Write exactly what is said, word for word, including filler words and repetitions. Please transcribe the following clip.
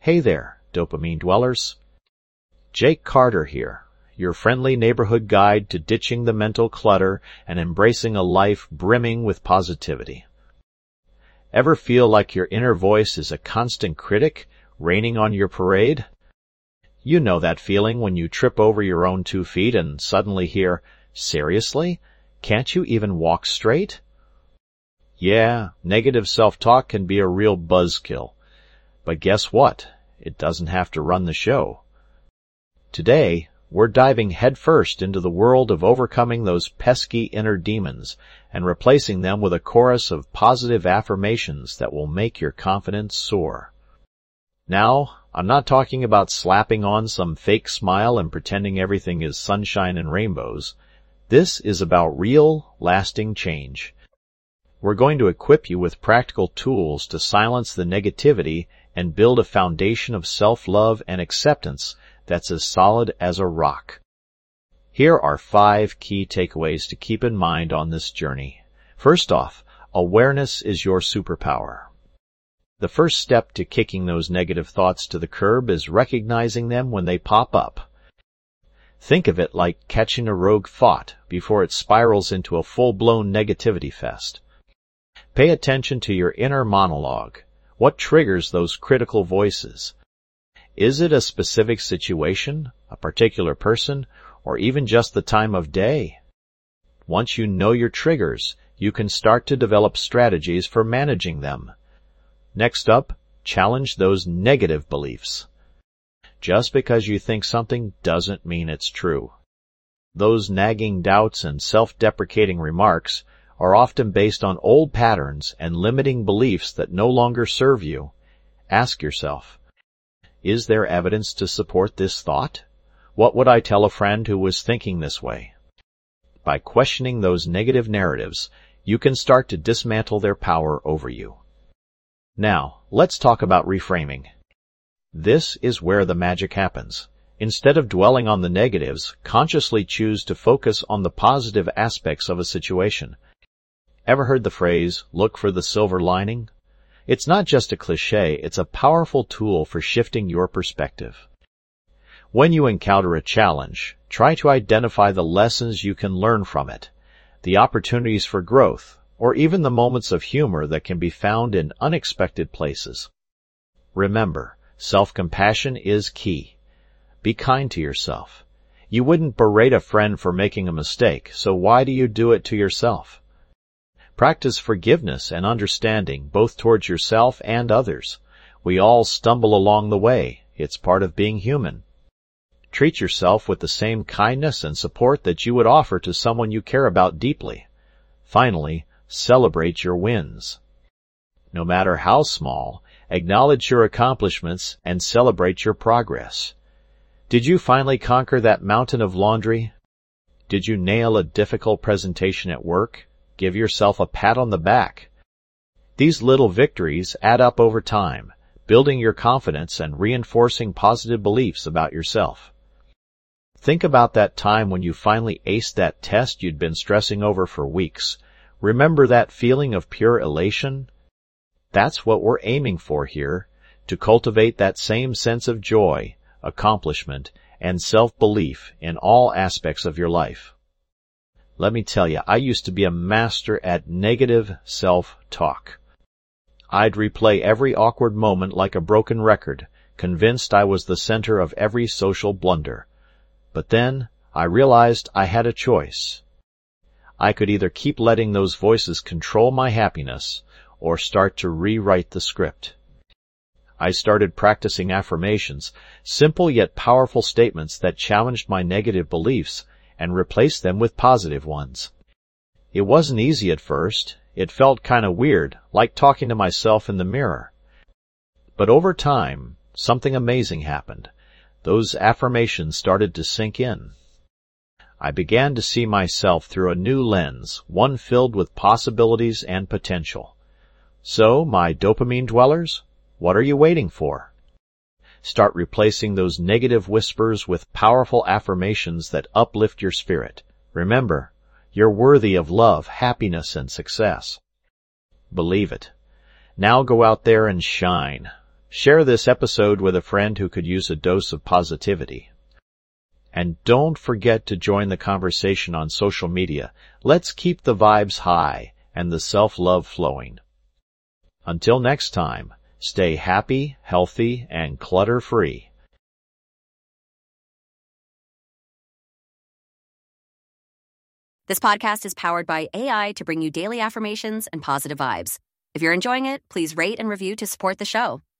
Hey there, dopamine dwellers. Jake Carter here, your friendly neighborhood guide to ditching the mental clutter and embracing a life brimming with positivity. Ever feel like your inner voice is a constant critic raining on your parade? You know that feeling when you trip over your own two feet and suddenly hear, "Seriously? Can't you even walk straight?" Yeah, negative self-talk can be a real buzzkill. But guess what? It doesn't have to run the show. Today, we're diving headfirst into the world of overcoming those pesky inner demons and replacing them with a chorus of positive affirmations that will make your confidence soar. Now, I'm not talking about slapping on some fake smile and pretending everything is sunshine and rainbows. This is about real, lasting change. We're going to equip you with practical tools to silence the negativity and build a foundation of self-love and acceptance that's as solid as a rock. Here are five key takeaways to keep in mind on this journey. First off, awareness is your superpower. The first step to kicking those negative thoughts to the curb is recognizing them when they pop up. Think of it like catching a rogue thought before it spirals into a full-blown negativity fest. Pay attention to your inner monologue. What triggers those critical voices? Is it a specific situation, a particular person, or even just the time of day? Once you know your triggers, you can start to develop strategies for managing them. Next up, challenge those negative beliefs. Just because you think something doesn't mean it's true. Those nagging doubts and self-deprecating remarks are often based on old patterns and limiting beliefs that no longer serve you. Ask yourself, is there evidence to support this thought? What would I tell a friend who was thinking this way? By questioning those negative narratives, you can start to dismantle their power over you. Now, let's talk about reframing. This is where the magic happens. Instead of dwelling on the negatives, consciously choose to focus on the positive aspects of a situation. Ever heard the phrase, look for the silver lining? It's not just a cliché, it's a powerful tool for shifting your perspective. When you encounter a challenge, try to identify the lessons you can learn from it, the opportunities for growth, or even the moments of humor that can be found in unexpected places. Remember, self-compassion is key. Be kind to yourself. You wouldn't berate a friend for making a mistake, so why do you do it to yourself? Practice forgiveness and understanding both towards yourself and others. We all stumble along the way. It's part of being human. Treat yourself with the same kindness and support that you would offer to someone you care about deeply. Finally, celebrate your wins. No matter how small, acknowledge your accomplishments and celebrate your progress. Did you finally conquer that mountain of laundry? Did you nail a difficult presentation at work? Give yourself a pat on the back. These little victories add up over time, building your confidence and reinforcing positive beliefs about yourself. Think about that time when you finally aced that test you'd been stressing over for weeks. Remember that feeling of pure elation? That's what we're aiming for here, to cultivate that same sense of joy, accomplishment, and self-belief in all aspects of your life. Let me tell you, I used to be a master at negative self-talk. I'd replay every awkward moment like a broken record, convinced I was the center of every social blunder. But then I realized I had a choice. I could either keep letting those voices control my happiness or start to rewrite the script. I started practicing affirmations, simple yet powerful statements that challenged my negative beliefs and replaced them with positive ones. It wasn't easy at first. It felt kind of weird, like talking to myself in the mirror. But over time, something amazing happened. Those affirmations started to sink in. I began to see myself through a new lens, one filled with possibilities and potential. So, my dopamine dwellers, what are you waiting for? Start replacing those negative whispers with powerful affirmations that uplift your spirit. Remember, you're worthy of love, happiness, and success. Believe it. Now go out there and shine. Share this episode with a friend who could use a dose of positivity. And don't forget to join the conversation on social media. Let's keep the vibes high and the self-love flowing. Until next time, stay happy, healthy, and clutter-free. This podcast is powered by A I to bring you daily affirmations and positive vibes. If you're enjoying it, please rate and review to support the show.